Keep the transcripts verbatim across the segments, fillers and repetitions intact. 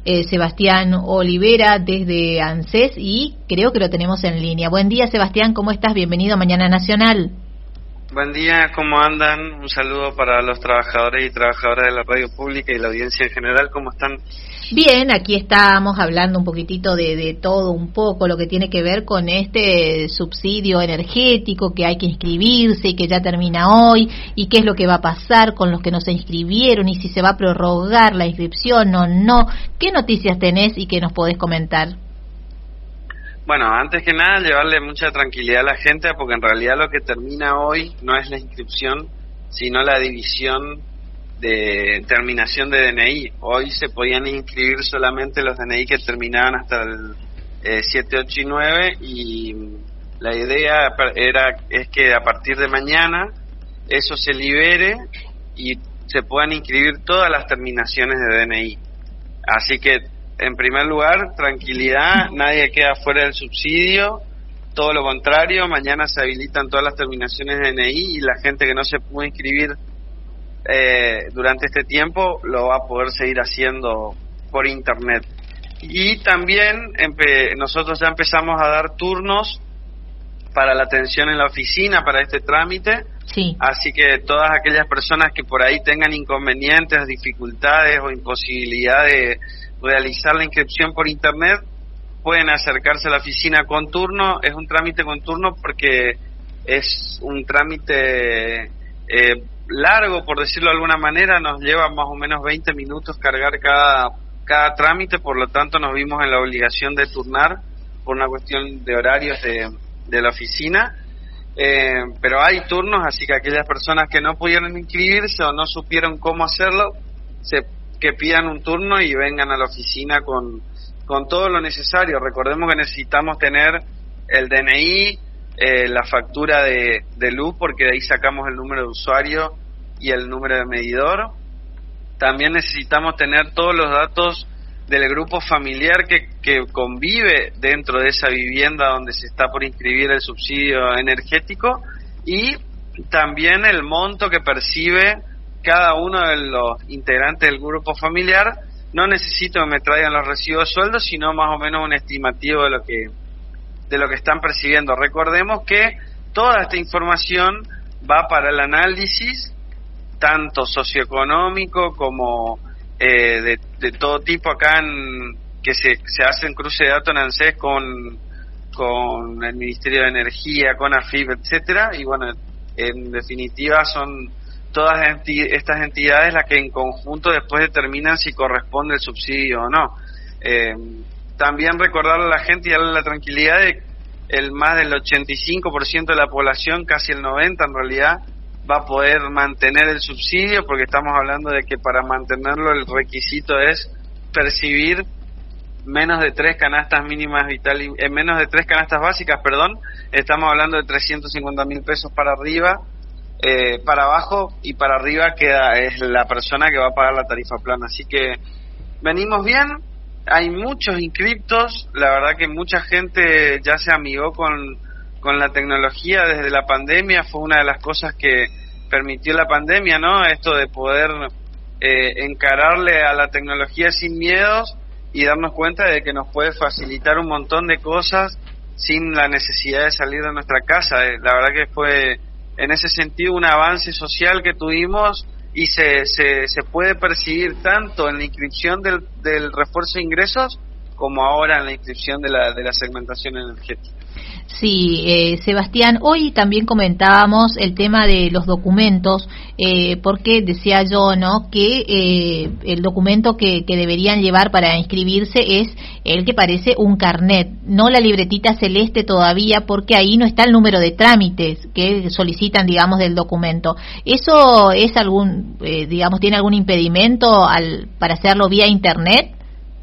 eh, Sebastián Olivera desde ANSES y creo que lo tenemos en línea. Buen día, Sebastián, ¿cómo estás? Bienvenido a Mañana Nacional. Buen día, ¿cómo andan? Un saludo para los trabajadores y trabajadoras de la radio pública y la audiencia en general, ¿cómo están? Bien, aquí estamos hablando un poquitito de, de todo un poco, lo que tiene que ver con este subsidio energético que hay que inscribirse y que ya termina hoy, y qué es lo que va a pasar con los que no se inscribieron y si se va a prorrogar la inscripción o no. ¿Qué noticias tenés y qué nos podés comentar? Bueno, antes que nada, llevarle mucha tranquilidad a la gente, porque en realidad lo que termina hoy no es la inscripción, sino la división de terminación de D N I. Hoy se podían inscribir solamente los D N I que terminaban hasta el eh, siete, ocho y nueve, y la idea era es que a partir de mañana eso se libere y se puedan inscribir todas las terminaciones de D N I. Así que, en primer lugar, tranquilidad, nadie queda fuera del subsidio, todo lo contrario, mañana se habilitan todas las terminaciones de D N I y la gente que no se pudo inscribir eh, durante este tiempo lo va a poder seguir haciendo por internet. Y también empe- nosotros ya empezamos a dar turnos para la atención en la oficina para este trámite. Sí. Así que todas aquellas personas que por ahí tengan inconvenientes, dificultades o imposibilidad de realizar la inscripción por internet, pueden acercarse a la oficina con turno. Es un trámite con turno porque es un trámite eh, largo, por decirlo de alguna manera, nos lleva más o menos veinte minutos cargar cada, cada trámite, por lo tanto nos vimos en la obligación de turnar por una cuestión de horarios de, de la oficina. Eh, pero hay turnos, así que aquellas personas que no pudieron inscribirse o no supieron cómo hacerlo, se, que pidan un turno y vengan a la oficina con, con todo lo necesario. Recordemos que necesitamos tener el D N I, eh, la factura de, de luz, porque de ahí sacamos el número de usuario y el número de medidor. También necesitamos tener todos los datos del grupo familiar que, que convive dentro de esa vivienda donde se está por inscribir el subsidio energético, y también el monto que percibe cada uno de los integrantes del grupo familiar. No necesito que me traigan los recibos de sueldo, sino más o menos un estimativo de lo que de lo que están percibiendo. Recordemos que toda esta información va para el análisis, tanto socioeconómico como eh, de, de todo tipo acá, en, que se, se hacen cruce de datos en ANSES con, con el Ministerio de Energía, con AFIP, etcétera. Y bueno, en definitiva son todas enti- estas entidades las que en conjunto después determinan si corresponde el subsidio o no. Eh, también recordarle a la gente y darle la tranquilidad de el más del ochenta y cinco por ciento de la población, casi el noventa por ciento en realidad, va a poder mantener el subsidio, porque estamos hablando de que para mantenerlo el requisito es percibir menos de tres canastas mínimas vitales, eh, menos de tres canastas básicas, perdón. Estamos hablando de trescientos cincuenta mil pesos para arriba. Eh, para abajo y para arriba queda es la persona que va a pagar la tarifa plana. Así que venimos bien, hay muchos inscriptos, la verdad que mucha gente ya se amigó con, con la tecnología desde la pandemia. Fue una de las cosas que permitió la pandemia, ¿no? Esto de poder eh, encararle a la tecnología sin miedos y darnos cuenta de que nos puede facilitar un montón de cosas sin la necesidad de salir de nuestra casa. Eh, la verdad que fue en ese sentido un avance social que tuvimos, y se, se, se puede percibir tanto en la inscripción del, del refuerzo de ingresos como ahora en la inscripción de la, de la segmentación energética. Sí, eh, Sebastián, hoy también comentábamos el tema de los documentos, eh, porque decía yo, ¿no?, que eh, el documento que, que deberían llevar para inscribirse es el que parece un carnet, no la libretita celeste todavía, porque ahí no está el número de trámites que solicitan, digamos, del documento. ¿Eso es algún, eh, digamos, tiene algún impedimento al, para hacerlo vía internet?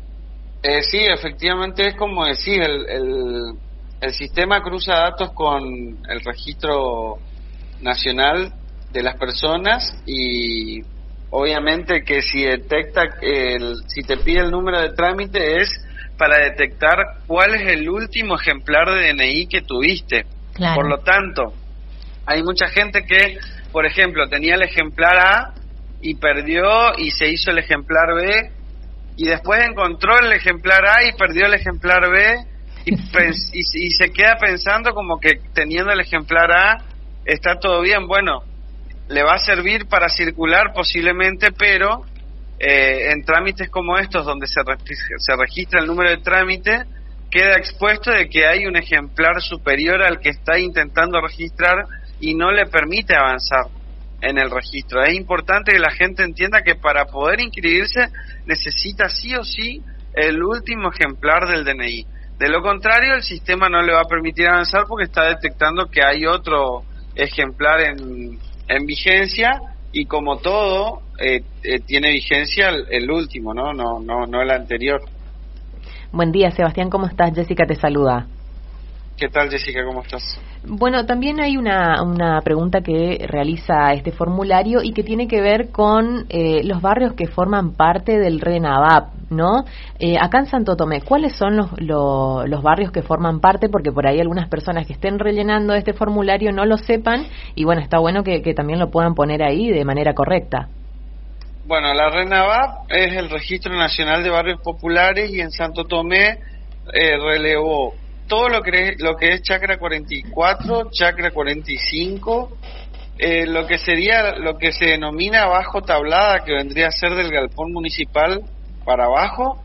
Eh, sí, efectivamente es como decir, el, el El sistema cruza datos con el registro nacional de las personas, y obviamente que si detecta, el, si te pide el número de trámite es para detectar cuál es el último ejemplar de D N I que tuviste. Claro. Por lo tanto, hay mucha gente que, por ejemplo, tenía el ejemplar A y perdió y se hizo el ejemplar B, y después encontró el ejemplar A y perdió el ejemplar B, y, pens- y, y se queda pensando como que teniendo el ejemplar A está todo bien. Bueno, le va a servir para circular posiblemente, pero eh, en trámites como estos, donde se, re- se registra el número de trámite, queda expuesto de que hay un ejemplar superior al que está intentando registrar y no le permite avanzar en el registro. Es importante que la gente entienda que para poder inscribirse necesita sí o sí el último ejemplar del D N I. De lo contrario, el sistema no le va a permitir avanzar porque está detectando que hay otro ejemplar en, en vigencia, y como todo, eh, eh, tiene vigencia el, el último, ¿no? No, no, no el anterior. Buen día, Sebastián, ¿cómo estás? Jessica te saluda. ¿Qué tal, Jessica? ¿Cómo estás? Bueno, también hay una, una pregunta que realiza este formulario y que tiene que ver con eh, los barrios que forman parte del RENAVAP, ¿no? Eh, acá en Santo Tomé, ¿cuáles son los, los, los barrios que forman parte? Porque por ahí algunas personas que estén rellenando este formulario no lo sepan, y bueno, está bueno que, que también lo puedan poner ahí de manera correcta. Bueno, la RENAVAP es el Registro Nacional de Barrios Populares, y en Santo Tomé eh, relevó todo lo que es, lo que es Chacra cuarenta y cuatro, Chacra cuarenta y cinco, eh, lo que sería lo que se denomina Bajo Tablada, que vendría a ser del galpón municipal para abajo,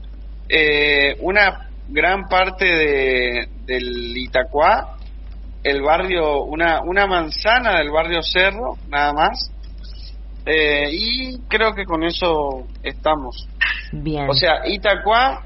eh, una gran parte de del Itacuá, el barrio, una una manzana del barrio Cerro, nada más, eh, y creo que con eso estamos. Bien. O sea, Itacuá,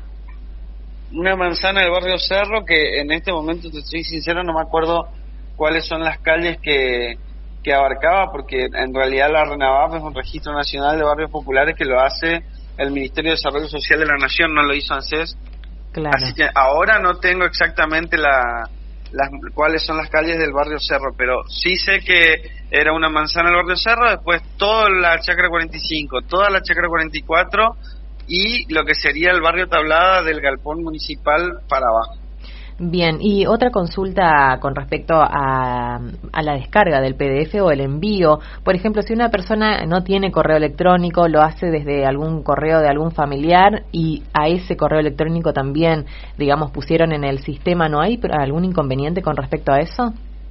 una manzana del barrio Cerro, que en este momento, te soy sincero, no me acuerdo cuáles son las calles que, que abarcaba, porque en realidad la RENAVAP es un registro nacional de barrios populares que lo hace el Ministerio de Desarrollo Social de la Nación, no lo hizo ANSES. Claro. Así que ahora no tengo exactamente la, las cuáles son las calles del barrio Cerro, pero sí sé que era una manzana del barrio Cerro, después toda la Chacra cuarenta y cinco, toda la Chacra cuarenta y cuatro, y lo que sería el barrio Tablada del galpón municipal para abajo. Bien, y otra consulta con respecto a, a la descarga del P D F o el envío. Por ejemplo, si una persona no tiene correo electrónico, lo hace desde algún correo de algún familiar, y a ese correo electrónico también, digamos, pusieron en el sistema, ¿no hay algún inconveniente con respecto a eso?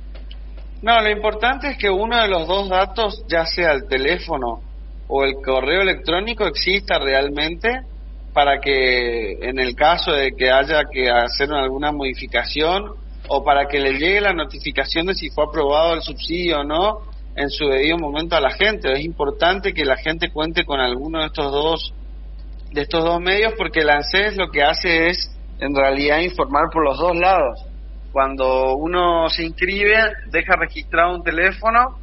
No, lo importante es que uno de los dos datos, ya sea el teléfono o el correo electrónico, exista realmente, para que en el caso de que haya que hacer alguna modificación, o para que le llegue la notificación de si fue aprobado el subsidio o no en su debido momento a la gente. Es importante que la gente cuente con alguno de estos dos de estos dos medios, porque el ANSES lo que hace es en realidad informar por los dos lados. Cuando uno se inscribe, deja registrado un teléfono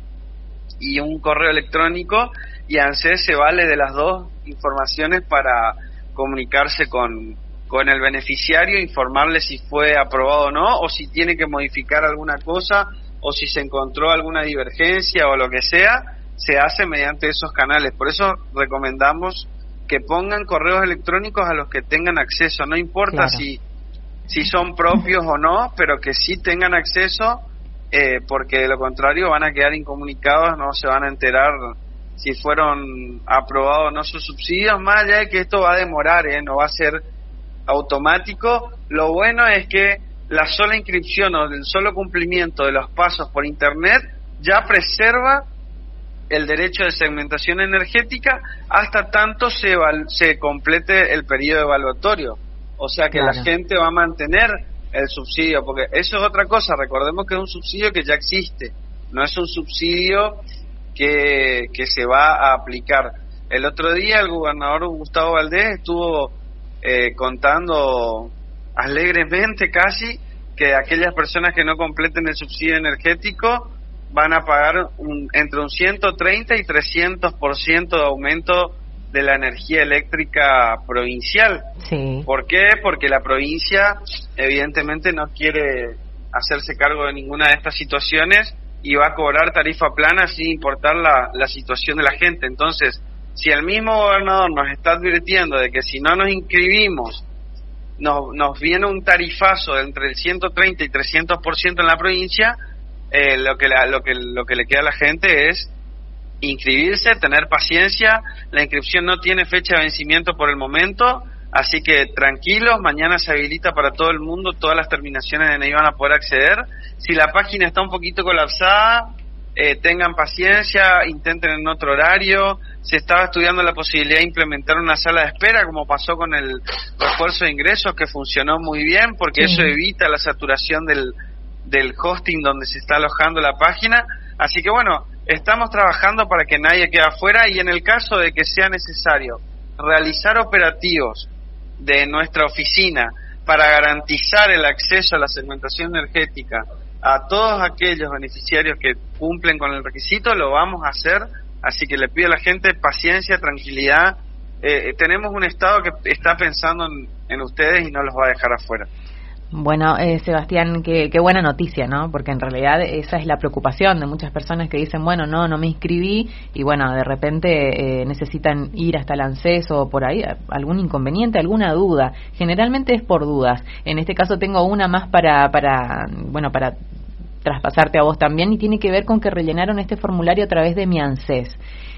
y un correo electrónico, y ANSES se vale de las dos informaciones para comunicarse con, con el beneficiario, informarle si fue aprobado o no, o si tiene que modificar alguna cosa, o si se encontró alguna divergencia o lo que sea, se hace mediante esos canales. Por eso recomendamos que pongan correos electrónicos a los que tengan acceso, no importa Claro. si, si son propios o no, pero que sí tengan acceso, eh, porque de lo contrario van a quedar incomunicados, no se van a enterar si fueron aprobados o no sus subsidios, más allá de que esto va a demorar, ¿eh? No va a ser automático. Lo bueno es que la sola inscripción o el solo cumplimiento de los pasos por internet ya preserva el derecho de segmentación energética hasta tanto se, eval- se complete el periodo evaluatorio. O sea que Claro. la gente va a mantener el subsidio, porque eso es otra cosa. Recordemos que es un subsidio que ya existe, no es un subsidio que, que se va a aplicar. El otro día el gobernador Gustavo Valdés estuvo eh, contando alegremente casi que aquellas personas que no completen el subsidio energético van a pagar un, entre un ciento treinta y trescientos por ciento de aumento de la energía eléctrica provincial. Sí. ¿Por qué? Porque la provincia evidentemente no quiere hacerse cargo de ninguna de estas situaciones y va a cobrar tarifa plana sin importar la, la situación de la gente. Entonces, si el mismo gobernador nos está advirtiendo de que si no nos inscribimos nos, nos viene un tarifazo de entre el ciento treinta y trescientos por ciento en la provincia, eh, lo que la, lo que lo que le queda a la gente es inscribirse, tener paciencia. La inscripción no tiene fecha de vencimiento por el momento, así que tranquilos, mañana se habilita para todo el mundo, todas las terminaciones de D N I van a poder acceder. Si la página está un poquito colapsada, eh, tengan paciencia, intenten en otro horario. Se estaba estudiando la posibilidad de implementar una sala de espera, como pasó con el refuerzo de ingresos, que funcionó muy bien, porque sí. Eso evita la saturación del, del hosting donde se está alojando la página. Así que bueno, estamos trabajando para que nadie quede afuera, y en el caso de que sea necesario realizar operativos de nuestra oficina para garantizar el acceso a la segmentación energética a todos aquellos beneficiarios que cumplen con el requisito, lo vamos a hacer. Así que le pido a la gente paciencia, tranquilidad. Eh, tenemos un Estado que está pensando en, en ustedes y no los va a dejar afuera. Bueno, eh, Sebastián, qué, qué buena noticia, ¿no? Porque en realidad esa es la preocupación de muchas personas que dicen, bueno, no, no me inscribí, y bueno, de repente eh, necesitan ir hasta el ANSES o por ahí, algún inconveniente, alguna duda. Generalmente es por dudas. En este caso tengo una más para, para bueno, para traspasarte a vos también, y tiene que ver con que rellenaron este formulario a través de mi ANSES.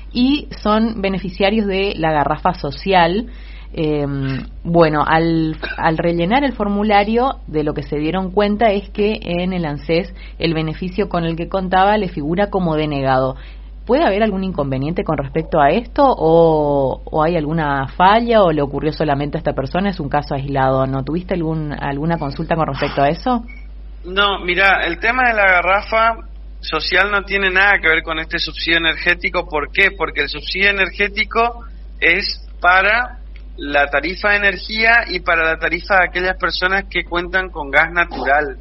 Y son beneficiarios de la garrafa social. Eh, bueno, al, al rellenar el formulario, de lo que se dieron cuenta es que en el ANSES el beneficio con el que contaba le figura como denegado. ¿Puede haber algún inconveniente con respecto a esto, o, o hay alguna falla, o le ocurrió solamente a esta persona? ¿Es un caso aislado? ¿No tuviste algún, alguna consulta con respecto a eso? No, mira, el tema de la garrafa social no tiene nada que ver con este subsidio energético. ¿Por qué? Porque el subsidio energético es para la tarifa de energía y para la tarifa de aquellas personas que cuentan con gas natural.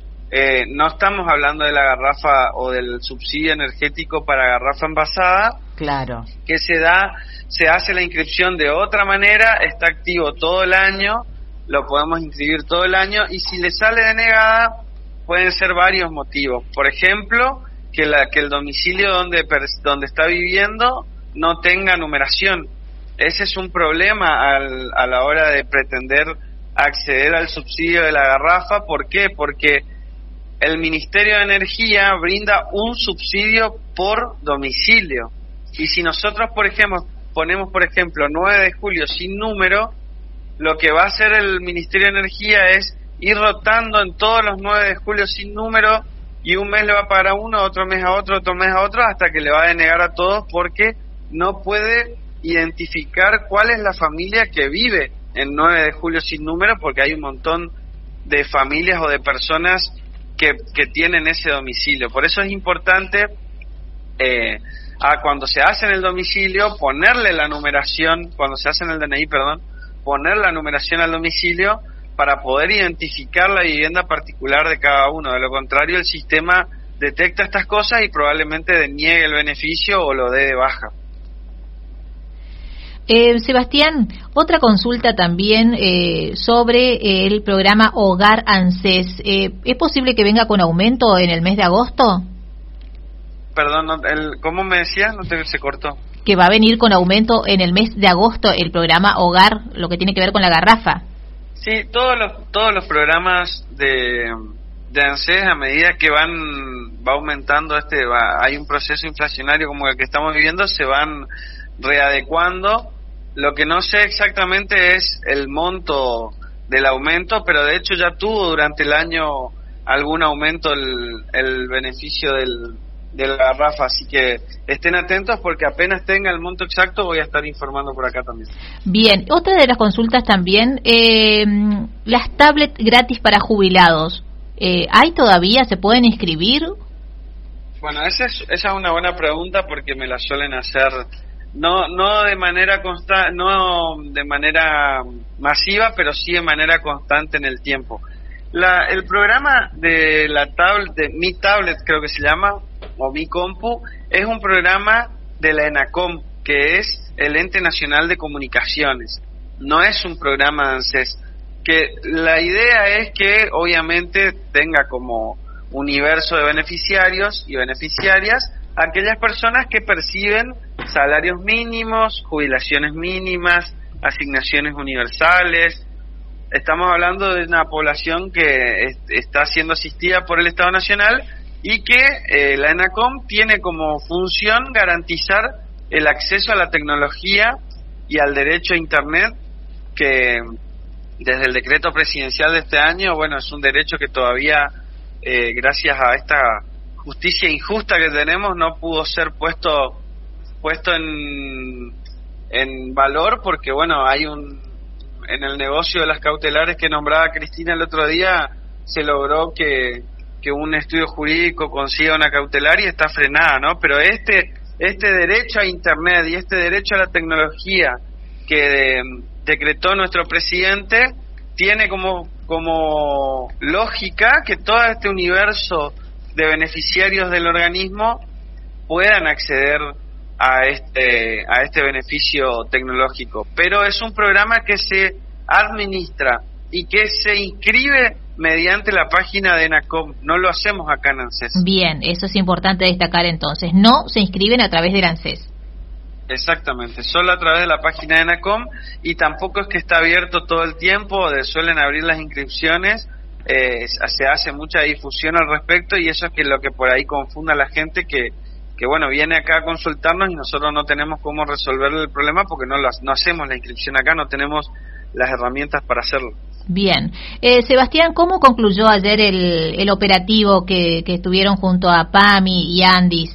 Eh, no estamos hablando de la garrafa o del subsidio energético para garrafa envasada. Claro. Que se da, se hace la inscripción de otra manera, está activo todo el año, lo podemos inscribir todo el año, y si le sale denegada pueden ser varios motivos. Por ejemplo, que la que el domicilio donde donde está viviendo no tenga numeración. Ese es un problema al, a la hora de pretender acceder al subsidio de la garrafa. ¿Por qué? Porque el Ministerio de Energía brinda un subsidio por domicilio. Y si nosotros, por ejemplo, ponemos, por ejemplo, nueve de julio sin número, lo que va a hacer el Ministerio de Energía es ir rotando en todos los nueve de julio sin número, y un mes le va a pagar a uno, otro mes a otro, otro mes a otro, hasta que le va a denegar a todos, porque no puede identificar cuál es la familia que vive en nueve de julio sin número, porque hay un montón de familias o de personas que, que tienen ese domicilio. Por eso es importante, eh, a cuando se hace en el domicilio, ponerle la numeración, cuando se hace en el D N I, perdón, poner la numeración al domicilio para poder identificar la vivienda particular de cada uno. De lo contrario, el sistema detecta estas cosas y probablemente deniegue el beneficio o lo dé de baja. Eh, Sebastián, otra consulta también eh, sobre el programa Hogar ANSES. Eh, ¿Es posible que venga con aumento en el mes de agosto? Perdón, no, el, ¿cómo me decías? No te, se cortó. Que va a venir con aumento en el mes de agosto el programa Hogar, lo que tiene que ver con la garrafa. Sí, todos los todos los programas de, de ANSES, a medida que van va aumentando, este va, hay un proceso inflacionario como el que estamos viviendo, se van readecuando. Lo que no sé exactamente es el monto del aumento, pero de hecho ya tuvo durante el año algún aumento el, el beneficio del, de la garrafa, así que estén atentos, porque apenas tenga el monto exacto voy a estar informando por acá también. Bien, otra de las consultas también, eh, las tablets gratis para jubilados, eh, ¿hay todavía? ¿Se pueden inscribir? Bueno, esa es, esa es una buena pregunta, porque me la suelen hacer no no de manera consta, no de manera masiva, pero sí de manera constante en el tiempo. La, el programa de la tablet, de Mi Tablet creo que se llama, o Mi Compu, es un programa de la ENACOM, que es el Ente Nacional de Comunicaciones. No es un programa de ANSES. Que la idea es que obviamente tenga como universo de beneficiarios y beneficiarias aquellas personas que perciben salarios mínimos, jubilaciones mínimas, asignaciones universales. Estamos hablando de una población que es, está siendo asistida por el Estado Nacional y que eh, la ENACOM tiene como función garantizar el acceso a la tecnología y al derecho a Internet, que desde el decreto presidencial de este año, bueno, es un derecho que todavía, eh, gracias a esta justicia injusta que tenemos, no pudo ser puesto puesto en, en valor, porque bueno, hay un en el negocio de las cautelares que nombraba Cristina el otro día, se logró que, que un estudio jurídico consiga una cautelar y está frenada, ¿no? Pero este este derecho a Internet y este derecho a la tecnología que de, decretó nuestro presidente tiene como como lógica que todo este universo de beneficiarios del organismo puedan acceder a este a este beneficio tecnológico, pero es un programa que se administra y que se inscribe mediante la página de ENACOM, no lo hacemos acá en ANSES. Bien, eso es importante destacar entonces, no se inscriben a través del ANSES. Exactamente, solo a través de la página de ENACOM, y tampoco es que está abierto todo el tiempo, de, suelen abrir las inscripciones, eh, se hace mucha difusión al respecto, y eso es que lo que por ahí confunda a la gente que que bueno, viene acá a consultarnos y nosotros no tenemos cómo resolverle el problema porque no, lo, no hacemos la inscripción acá, no tenemos las herramientas para hacerlo. Bien. Eh, Sebastián, ¿cómo concluyó ayer el, el operativo que, que estuvieron junto a PAMI y Andis?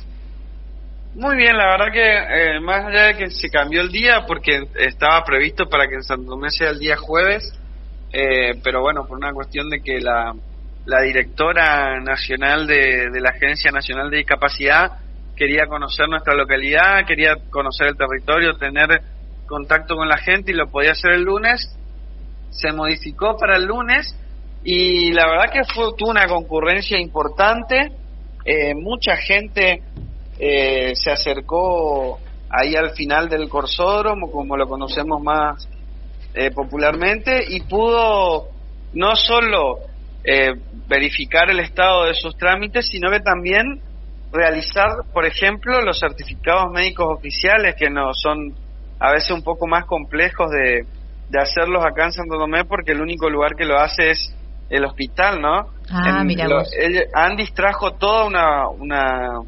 Muy bien, la verdad que eh, más allá de que se cambió el día, porque estaba previsto para que en Santo Tomé sea el día jueves, eh, pero bueno, por una cuestión de que la, la directora nacional de, de la Agencia Nacional de Discapacidad quería conocer nuestra localidad, quería conocer el territorio, tener contacto con la gente, y lo podía hacer el lunes. Se modificó para el lunes y la verdad que fue tuvo una concurrencia importante, eh, mucha gente eh, se acercó ahí al final del Corsódromo, como lo conocemos más eh, popularmente, y pudo no solo eh, verificar el estado de sus trámites, sino que también realizar, por ejemplo, los certificados médicos oficiales, que no son a veces un poco más complejos de, de hacerlos acá en Santo Tomé, porque el único lugar que lo hace es el hospital, ¿no? Ah, en, mira lo, vos. Él, Andis trajo toda una una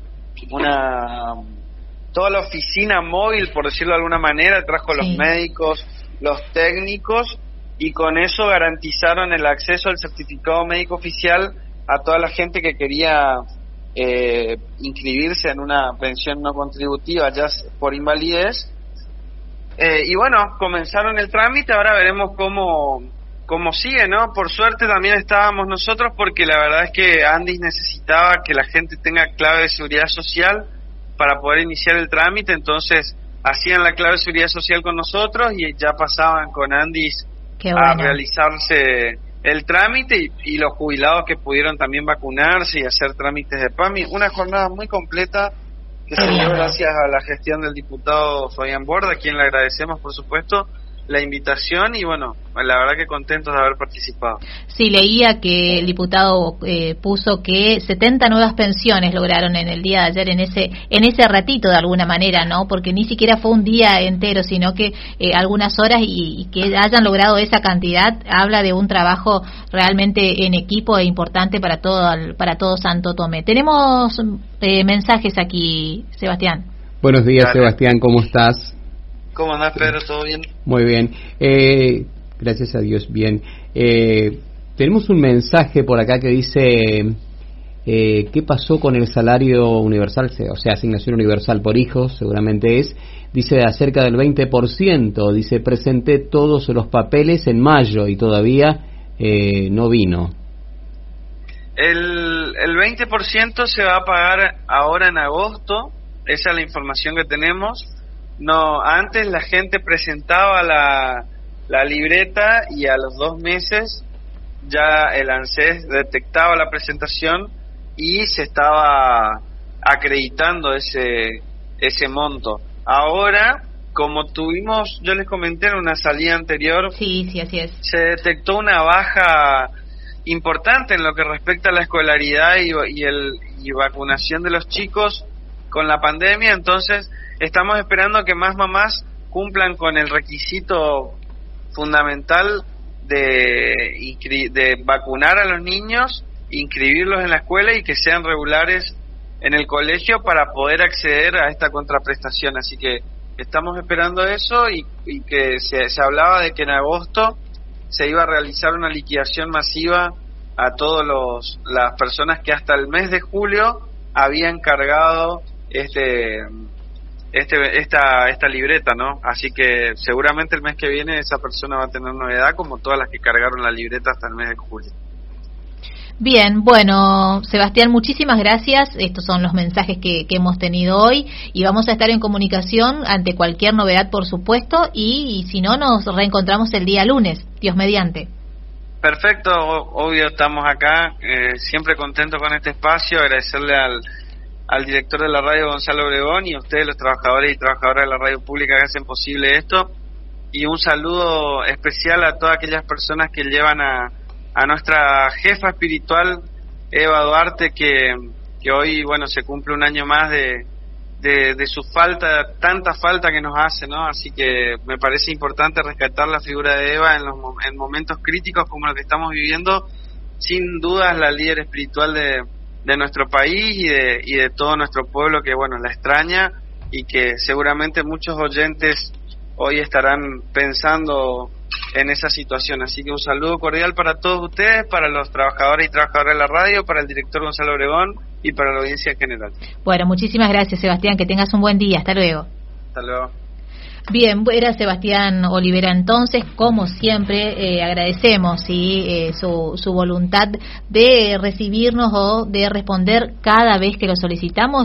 una toda la oficina móvil, por decirlo de alguna manera, trajo sí. los médicos, los técnicos, y con eso garantizaron el acceso al certificado médico oficial a toda la gente que quería Eh, inscribirse en una pensión no contributiva ya por invalidez, eh, y bueno, comenzaron el trámite. Ahora veremos cómo cómo sigue, ¿no? Por suerte también estábamos nosotros, porque la verdad es que Andis necesitaba que la gente tenga clave de seguridad social para poder iniciar el trámite, entonces hacían la clave de seguridad social con nosotros y ya pasaban con Andis Qué bueno. a realizarse el trámite, y, y los jubilados que pudieron también vacunarse y hacer trámites de PAMI. Una jornada muy completa que se dio gracias a la gestión del diputado Fabián Borda, a quien le agradecemos, por supuesto, la invitación, y bueno, la verdad que contentos de haber participado. Sí, leía que el diputado eh, puso que setenta nuevas pensiones lograron en el día de ayer, en ese en ese ratito de alguna manera, ¿no? Porque ni siquiera fue un día entero, sino que eh, algunas horas, y, y que hayan logrado esa cantidad habla de un trabajo realmente en equipo e importante para todo el, para todo Santo Tomé. Tenemos eh, mensajes aquí, Sebastián. Buenos días, Dale. Sebastián, ¿cómo estás? ¿Cómo andás, Pedro? ¿Todo bien? Muy bien, eh, gracias a Dios, bien. Eh, tenemos un mensaje por acá que dice, eh, ¿qué pasó con el salario universal? O sea, asignación universal por hijos, seguramente es. Dice acerca del veinte por ciento, dice, presenté todos los papeles en mayo y todavía eh, no vino. El, el veinte por ciento se va a pagar ahora en agosto, esa es la información que tenemos. No, antes la gente presentaba la, la libreta y a los dos meses ya el ANSES detectaba la presentación y se estaba acreditando ese ese monto. Ahora, como tuvimos, yo les comenté en una salida anterior, sí, sí, así es. Se detectó una baja importante en lo que respecta a la escolaridad y, y el y vacunación de los chicos con la pandemia, entonces estamos esperando que más mamás cumplan con el requisito fundamental de, de vacunar a los niños inscribirlos en la escuela y que sean regulares en el colegio para poder acceder a esta contraprestación. Así que estamos esperando eso y, y que se, se hablaba de que en agosto se iba a realizar una liquidación masiva a todos los las personas que hasta el mes de julio habían cargado este este esta esta libreta, ¿no? Así que seguramente el mes que viene esa persona va a tener novedad, como todas las que cargaron la libreta hasta el mes de julio. Bien, bueno, Sebastián, muchísimas gracias. Estos son los mensajes que, que hemos tenido hoy y vamos a estar en comunicación ante cualquier novedad, por supuesto, y, y si no, nos reencontramos el día lunes, Dios mediante. Perfecto, obvio, estamos acá, eh, siempre contento con este espacio, agradecerle al, al director de la radio, Gonzalo Obregón, y a ustedes, los trabajadores y trabajadoras de la radio pública, que hacen posible esto, y un saludo especial a todas aquellas personas que llevan a a nuestra jefa espiritual, Eva Duarte, que, que hoy, bueno, se cumple un año más de, de, de su falta, tanta falta que nos hace, ¿no? Así que me parece importante rescatar la figura de Eva en, los, en momentos críticos como los que estamos viviendo. Sin duda es la líder espiritual de, de nuestro país y de, y de todo nuestro pueblo, que, bueno, la extraña y que seguramente muchos oyentes hoy estarán pensando en esa situación. Así que un saludo cordial para todos ustedes, para los trabajadores y trabajadoras de la radio, para el director Gonzalo Obregón y para la audiencia en general. Bueno, muchísimas gracias, Sebastián, que tengas un buen día. Hasta luego. Hasta luego. Bien, era Sebastián Olivera entonces, como siempre, eh, agradecemos ¿sí? eh, su, su voluntad de recibirnos o de responder cada vez que lo solicitamos.